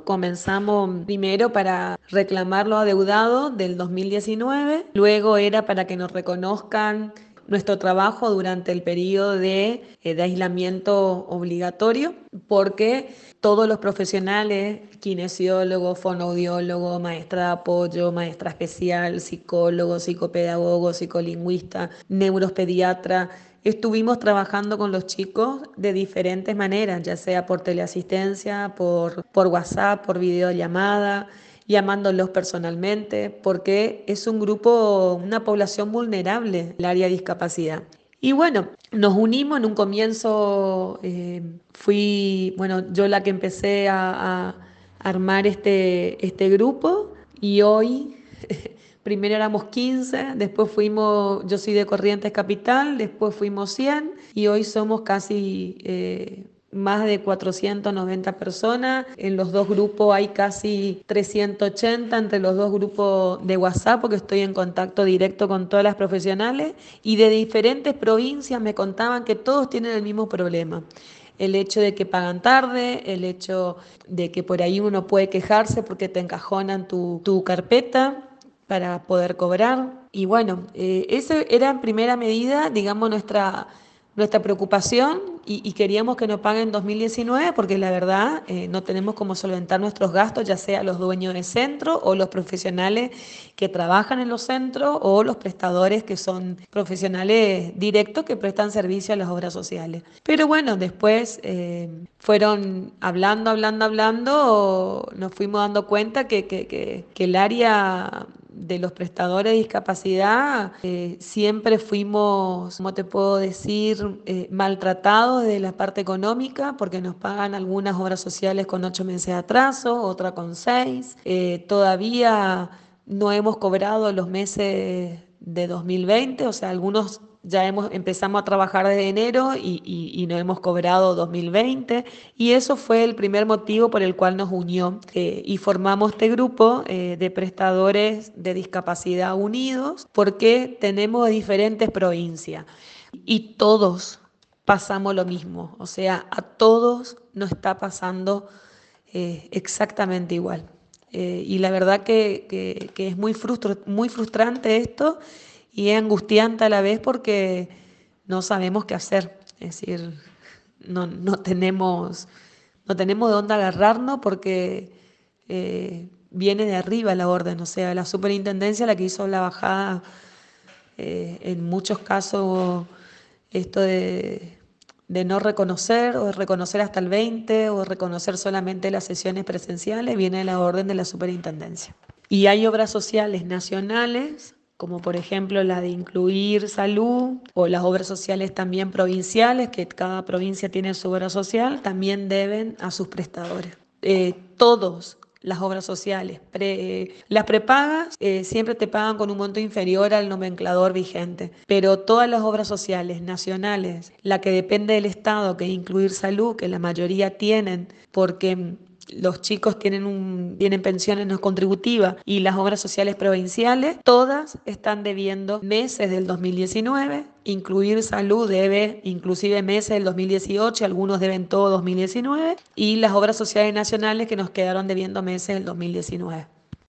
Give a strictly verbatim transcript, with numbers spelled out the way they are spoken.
Comenzamos primero para reclamar lo adeudado del dos mil diecinueve, luego era para que nos reconozcan nuestro trabajo durante el periodo de, eh, de aislamiento obligatorio, porque todos los profesionales, kinesiólogos, fonoaudiólogos, maestra de apoyo, maestra especial, psicólogo, psicopedagogo, psicolingüista, neuropediatra, estuvimos trabajando con los chicos de diferentes maneras, ya sea por teleasistencia, por, por WhatsApp, por videollamada, llamándolos personalmente, porque es un grupo, una población vulnerable, el área de discapacidad. Y bueno, nos unimos en un comienzo, eh, fui, bueno, yo la que empecé a, a armar este, este grupo y hoy, primero éramos quince, después fuimos, yo soy de Corrientes Capital, después fuimos cien y hoy somos casi eh, más de cuatrocientas noventa personas. En los dos grupos hay casi trescientos ochenta entre los dos grupos de WhatsApp, porque estoy en contacto directo con todas las profesionales y de diferentes provincias me contaban que todos tienen el mismo problema. El hecho de que pagan tarde, el hecho de que por ahí uno puede quejarse porque te encajonan tu, tu carpeta para poder cobrar. Y bueno, eh, esa era en primera medida, digamos, nuestra, nuestra preocupación y, y queríamos que nos paguen dos mil diecinueve porque la verdad eh, no tenemos cómo solventar nuestros gastos, ya sea los dueños de centro o los profesionales que trabajan en los centros o los prestadores que son profesionales directos que prestan servicio a las obras sociales. Pero bueno, después eh, fueron hablando, hablando, hablando, nos fuimos dando cuenta que, que, que, que el área de los prestadores de discapacidad eh, siempre fuimos, ¿cómo te puedo decir?, eh, maltratados de la parte económica porque nos pagan algunas obras sociales con ocho meses de atraso, otra con seis. Eh, todavía no hemos cobrado los meses de dos mil veinte, o sea, algunos ya hemos, empezamos a trabajar desde enero y, y, y no hemos cobrado dos mil veinte y eso fue el primer motivo por el cual nos unió eh, y formamos este grupo eh, de prestadores de discapacidad unidos porque tenemos diferentes provincias y todos pasamos lo mismo, o sea, a todos nos está pasando eh, exactamente igual. Eh, y la verdad que, que, que es muy, frustro, muy frustrante esto y es angustiante a la vez porque no sabemos qué hacer. Es decir, no, no tenemos, no tenemos de dónde agarrarnos porque eh, viene de arriba la orden. O sea, la superintendencia la que hizo la bajada, eh, en muchos casos, esto de de no reconocer o de reconocer hasta el veinte o de reconocer solamente las sesiones presenciales, viene la orden de la superintendencia. Y hay obras sociales nacionales, como por ejemplo la de incluir salud, o las obras sociales también provinciales, que cada provincia tiene su obra social, también deben a sus prestadores. Eh, todos las obras sociales. Pre, las prepagas eh, siempre te pagan con un monto inferior al nomenclador vigente, pero todas las obras sociales nacionales, la que depende del Estado, que es incluir salud, que la mayoría tienen, porque los chicos tienen, un, tienen pensiones no contributivas y las obras sociales provinciales, todas están debiendo meses del dos mil diecinueve, incluir salud debe inclusive meses del dos mil dieciocho, algunos deben todo dos mil diecinueve y las obras sociales nacionales que nos quedaron debiendo meses del dos mil diecinueve.